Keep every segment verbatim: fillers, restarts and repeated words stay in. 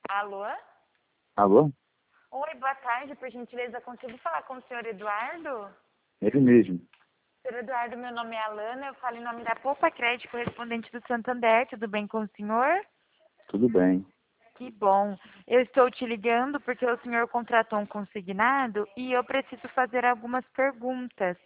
Alô? Alô? Oi, boa tarde. Por gentileza, consigo falar com o senhor Eduardo? Ele mesmo. Senhor Eduardo, meu nome é Alana. Eu falo em nome da Poupa Crédito, correspondente do Santander. Tudo bem com o senhor? Tudo bem. Que bom. Eu estou te ligando porque o senhor contratou um consignado e eu preciso fazer algumas perguntas.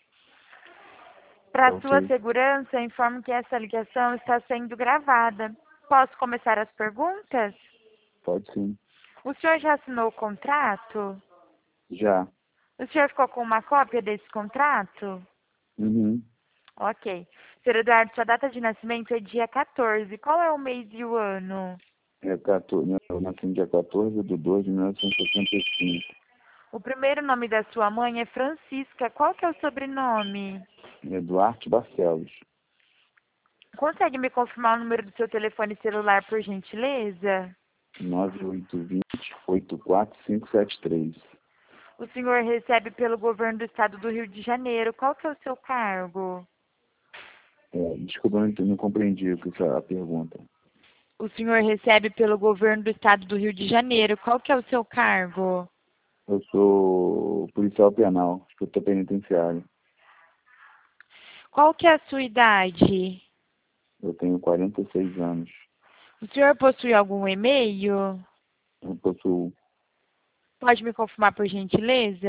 Para sua Ok. segurança, informo que essa ligação está sendo gravada. Posso começar as perguntas? Pode sim. O senhor já assinou o contrato? Já. O senhor ficou com uma cópia desse contrato? Uhum. Ok. senhor Eduardo, sua data de nascimento é dia quatorze. Qual é o mês e o ano? É quatorze, eu nasci no dia quatorze de dois de mil novecentos e sessenta e cinco. O primeiro nome da sua mãe é Francisca. Qual que é o sobrenome? Eduardo Barcelos. Consegue me confirmar o número do seu telefone celular, por gentileza? nove oito dois zero, oito quatro cinco sete três. O senhor recebe pelo governo do estado do Rio de Janeiro. Qual que é o seu cargo? É, desculpa, eu não, ent- não compreendi o que é a pergunta. O senhor recebe pelo governo do estado do Rio de Janeiro. Qual que é o seu cargo? Eu sou policial penal, escritor penitenciário. Qual que é a sua idade? Eu tenho quarenta e seis anos. O senhor possui algum e-mail? Eu possuo Pode me confirmar, por gentileza?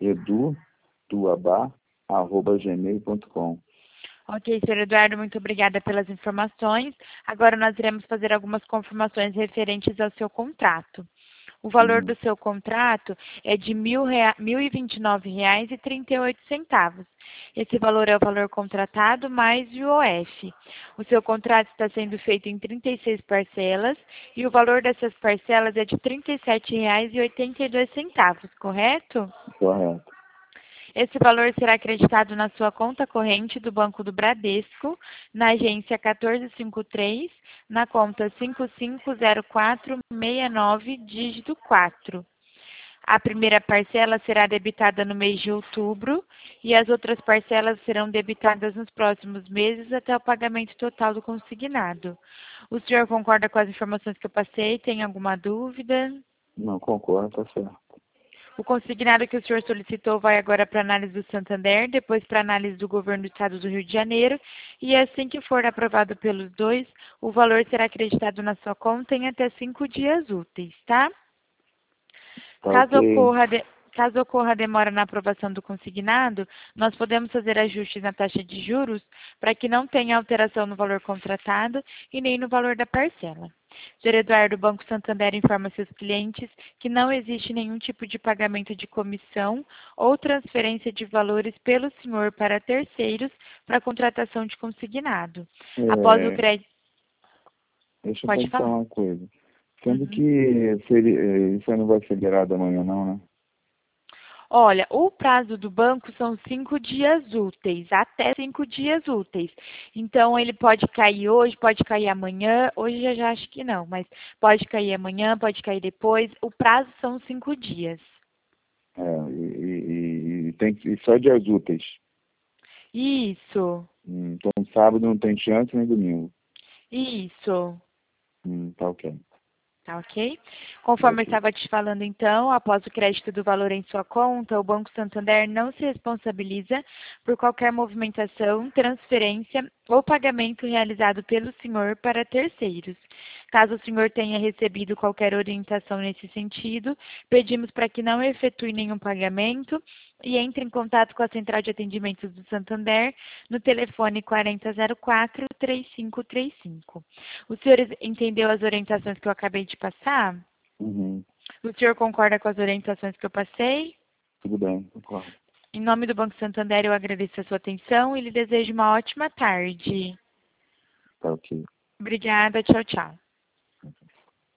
edutuabá arroba gmail ponto com. Ok, senhor Eduardo, muito obrigada pelas informações. Agora nós iremos fazer algumas confirmações referentes ao seu contrato. O valor Uhum. do seu contrato é de mil rea- mil e vinte e nove reais e trinta e oito centavos. Esse valor é o valor contratado mais o I O F. O seu contrato está sendo feito em trinta e seis parcelas e o valor dessas parcelas é de trinta e sete reais e oitenta e dois centavos, correto? Correto. Esse valor será acreditado na sua conta corrente do Banco do Bradesco, na agência um quatro cinco três, na conta cinco cinco zero quatro seis nove, dígito quatro. A primeira parcela será debitada no mês de outubro e as outras parcelas serão debitadas nos próximos meses até o pagamento total do consignado. O senhor concorda com as informações que eu passei? Tem alguma dúvida? Não, concordo, tá certo. O consignado que o senhor solicitou vai agora para análise do Santander, depois para análise do governo do estado do Rio de Janeiro, e assim que for aprovado pelos dois, o valor será acreditado na sua conta em até cinco dias úteis, tá? Tá Caso ok. ocorra, de- caso ocorra demora na aprovação do consignado, nós podemos fazer ajustes na taxa de juros para que não tenha alteração no valor contratado e nem no valor da parcela. senhor Eduardo, o Banco Santander informa seus clientes que não existe nenhum tipo de pagamento de comissão ou transferência de valores pelo senhor para terceiros para contratação de consignado. Após o É, crédito. deixa eu só Pode te falar falar. uma coisa. Sendo Uhum. que seria, eh, isso aí não vai ser liberado amanhã não, né? Olha, o prazo do banco são cinco dias úteis, até cinco dias úteis. Então, ele pode cair hoje, pode cair amanhã. Hoje eu já acho que não, mas pode cair amanhã, pode cair depois. O prazo são cinco dias. É, e, e, e tem que, e só dias úteis. Isso, Hum, Então sábado não tem chance nem domingo. isso. Hum, tá ok. Tá ok? Tá Conforme eu ok. estava te falando, então, após o crédito do valor em sua conta, o Banco Santander não se responsabiliza por qualquer movimentação, transferência ou pagamento realizado pelo senhor para terceiros. Caso o senhor tenha recebido qualquer orientação nesse sentido, pedimos para que não efetue nenhum pagamento e entre em contato com a Central de Atendimentos do Santander no telefone quarenta zero quatro, três cinco três cinco. O senhor entendeu as orientações que eu acabei de passar? Uhum. O senhor concorda com as orientações que eu passei? Tudo bem, concordo. Em nome do Banco Santander, eu agradeço a sua atenção e lhe desejo uma ótima tarde. Tá ok. Obrigada, tchau, tchau.